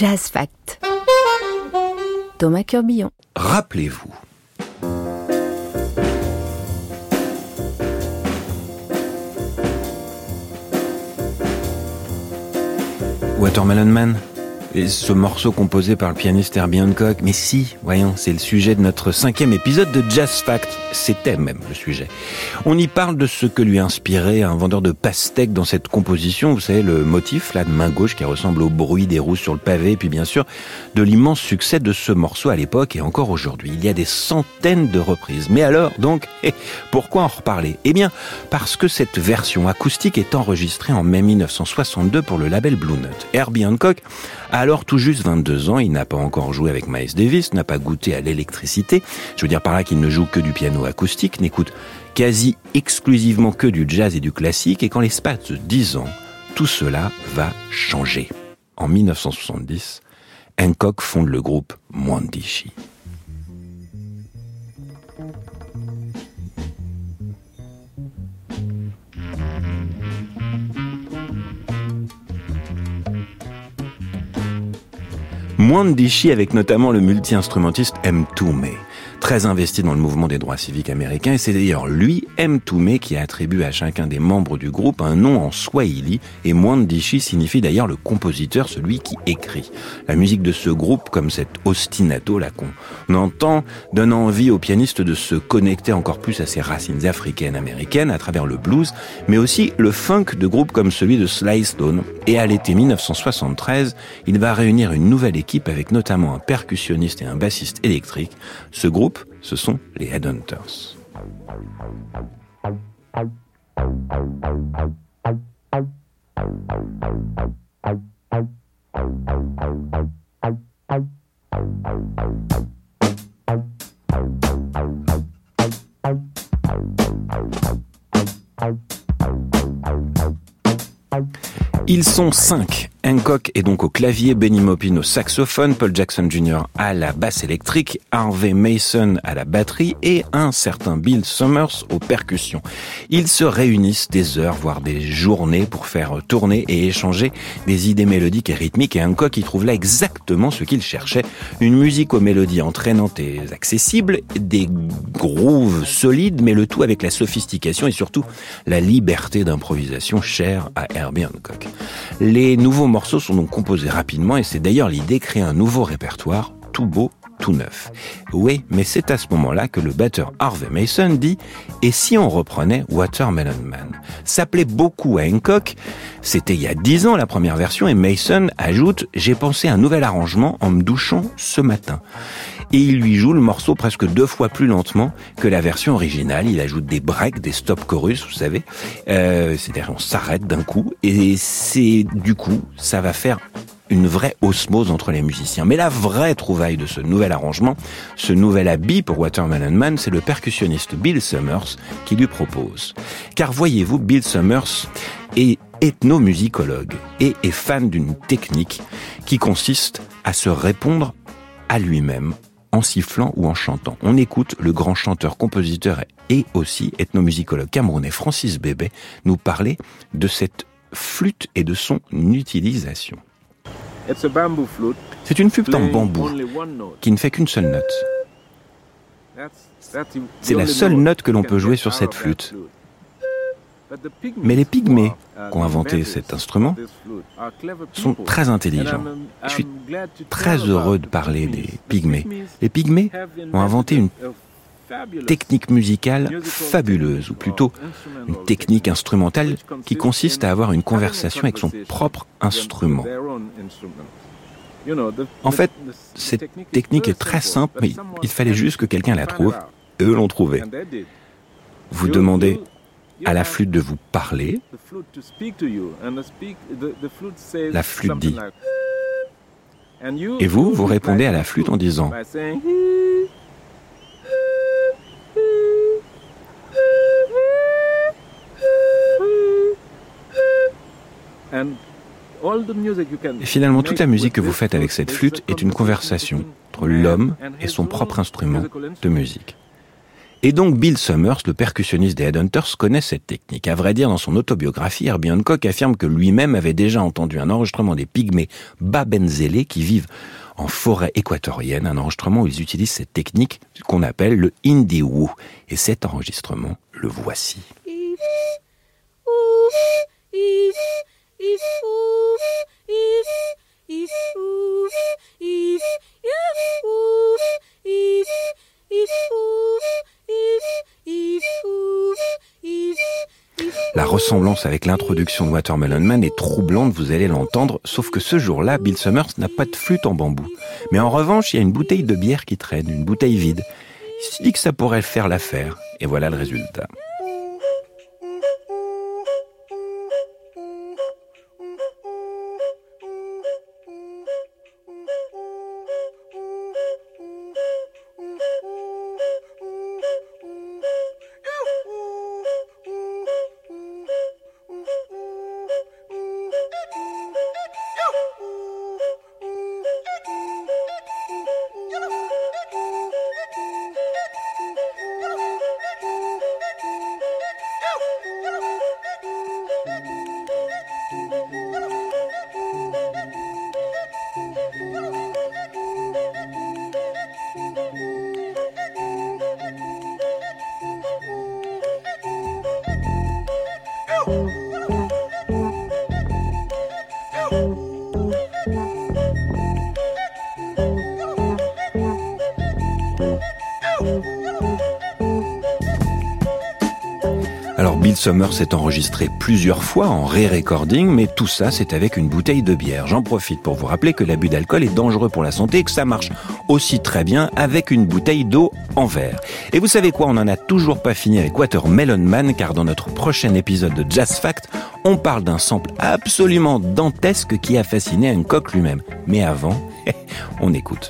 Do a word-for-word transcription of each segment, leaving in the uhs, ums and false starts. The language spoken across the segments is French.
Jazz Fact. Thomas Curbillon. Rappelez-vous. Watermelon Man, et ce morceau composé par le pianiste Herbie Hancock. Mais si, voyons, c'est le sujet de notre cinquième épisode de Jazz Fact. C'était même le sujet. On y parle de ce que lui a inspiré un vendeur de pastèques dans cette composition. Vous savez, le motif, là, de main gauche, qui ressemble au bruit des roues sur le pavé. Et puis, bien sûr, de l'immense succès de ce morceau à l'époque et encore aujourd'hui. Il y a des centaines de reprises. Mais alors, donc, pourquoi en reparler? Eh bien, parce que cette version acoustique est enregistrée en mai dix-neuf cent soixante-deux pour le label Blue Note. Herbie Hancock a alors tout juste vingt-deux ans, il n'a pas encore joué avec Miles Davis, n'a pas goûté à l'électricité. Je veux dire par là qu'il ne joue que du piano acoustique, n'écoute quasi exclusivement que du jazz et du classique, et qu'en l'espace de dix ans, tout cela va changer. En dix-neuf cent soixante-dix, Hancock fonde le groupe Mwandishi. Mwandishi avec notamment le multi-instrumentiste Mtume, très investi dans le mouvement des droits civiques américains, et c'est d'ailleurs lui, Mtume, qui a attribué à chacun des membres du groupe un nom en swahili, et Mwandishi signifie d'ailleurs le compositeur, celui qui écrit. La musique de ce groupe, comme cet ostinato là qu'on entend, donne envie aux pianistes de se connecter encore plus à ses racines africaines américaines à travers le blues, mais aussi le funk de groupes comme celui de Sly Stone. Et à l'été dix-neuf cent soixante-treize, il va réunir une nouvelle équipe avec notamment un percussionniste et un bassiste électrique. Ce groupe, ce sont les Headhunters. Ils sont cinq. Hancock est donc au clavier, Benny Maupin au saxophone, Paul Jackson junior à la basse électrique, Harvey Mason à la batterie et un certain Bill Summers aux percussions. Ils se réunissent des heures, voire des journées pour faire tourner et échanger des idées mélodiques et rythmiques, et Hancock y trouve là exactement ce qu'il cherchait, une musique aux mélodies entraînantes et accessibles, des grooves solides, mais le tout avec la sophistication et surtout la liberté d'improvisation chère à Herbie Hancock. Les nouveaux morceaux sont donc composés rapidement, et c'est d'ailleurs l'idée de créer un nouveau répertoire, tout beau, tout neuf. Oui, mais c'est à ce moment-là que le batteur Harvey Mason dit « Et si on reprenait Watermelon Man ?» Ça plaît beaucoup à Hancock, c'était il y a dix ans la première version, et Mason ajoute « J'ai pensé à un nouvel arrangement en me douchant ce matin ». Et il lui joue le morceau presque deux fois plus lentement que la version originale. Il ajoute des breaks, des stop chorus, vous savez. Euh, c'est-à-dire on s'arrête d'un coup, et c'est du coup, ça va faire une vraie osmose entre les musiciens. Mais la vraie trouvaille de ce nouvel arrangement, ce nouvel habit pour Watermelon Man, c'est le percussionniste Bill Summers qui lui propose. Car voyez-vous, Bill Summers est ethnomusicologue et est fan d'une technique qui consiste à se répondre à lui-même en sifflant ou en chantant. On écoute le grand chanteur, compositeur et aussi ethnomusicologue camerounais Francis Bébé nous parler de cette flûte et de son utilisation. C'est une flûte en bambou qui ne fait qu'une seule note. C'est la seule note que l'on peut jouer sur cette flûte. Mais les pygmées qui ont inventé cet instrument sont très intelligents. Je suis très heureux de parler des pygmées. Les pygmées ont inventé une technique musicale fabuleuse, ou plutôt une technique instrumentale qui consiste à avoir une conversation avec son propre instrument. En fait, cette technique est très simple, mais il fallait juste que quelqu'un la trouve. Eux l'ont trouvée. Vous demandez à la flûte de vous parler. La flûte dit. Et vous, vous répondez à la flûte en disant. Et finalement, toute la musique que vous faites avec cette flûte est une conversation entre l'homme et son propre instrument de musique. Et donc Bill Summers, le percussionniste des Headhunters, connaît cette technique. À vrai dire, dans son autobiographie, Herbie Hancock affirme que lui-même avait déjà entendu un enregistrement des pygmées babenzélés qui vivent en forêt équatorienne, un enregistrement où ils utilisent cette technique qu'on appelle le Indie-woo. Et cet enregistrement, le voici. If, oof, if, if, oof, if, if, oof, if, if, oof, if, if, oof, if, if, oof, if, if. La ressemblance avec l'introduction de Watermelon Man est troublante, vous allez l'entendre, sauf que ce jour-là, Bill Summers n'a pas de flûte en bambou. Mais en revanche, il y a une bouteille de bière qui traîne, une bouteille vide. Il se dit que ça pourrait faire l'affaire, et voilà le résultat. Alors Bill Summers s'est enregistré plusieurs fois en re-recording, mais tout ça c'est avec une bouteille de bière. J'en profite pour vous rappeler que l'abus d'alcool est dangereux pour la santé et que ça marche aussi très bien avec une bouteille d'eau en verre. Et vous savez quoi, on n'en a toujours pas fini avec Watermelon Man, car dans notre prochain épisode de Jazz Fact, on parle d'un sample absolument dantesque qui a fasciné Hancock lui-même. Mais avant, on écoute.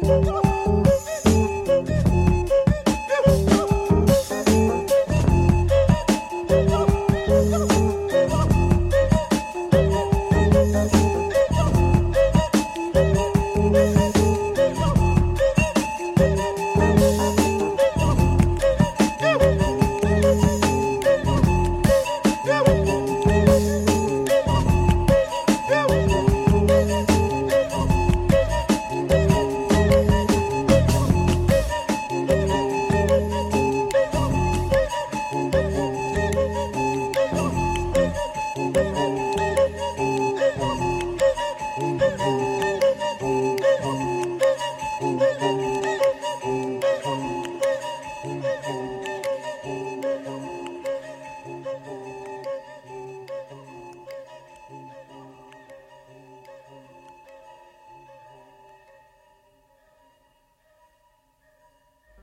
if,